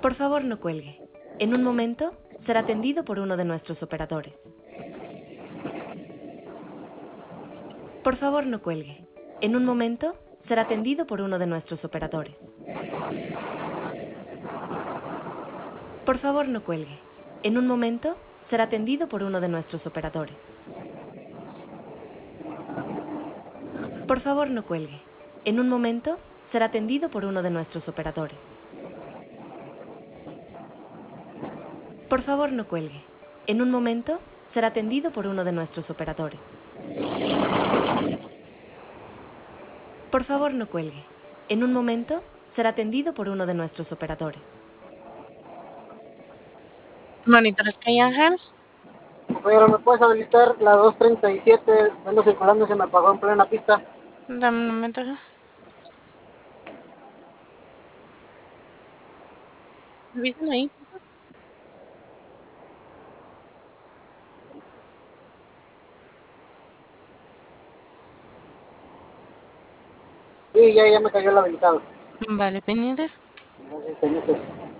Por favor, no cuelgue. En un momento será atendido por uno de nuestros operadores. Por favor, no cuelgue. En un momento será atendido por uno de nuestros operadores. Por favor, no cuelgue. En un momento será atendido por uno de nuestros operadores. Por favor, no cuelgue. En un momento será atendido por uno de nuestros operadores. Por favor, no cuelgue. En un momento será atendido por uno de nuestros operadores. Por favor, no cuelgue. En un momento será atendido por uno de nuestros operadores. Monitores Sky Ángel. Pero ¿me puedes habilitar la 237? Ando circulando y se me apagó en plena pista. Dame un momento. Avisen ahí. Sí, ya me cayó el habilitado. Vale, pendiente. Gracias, pendiente.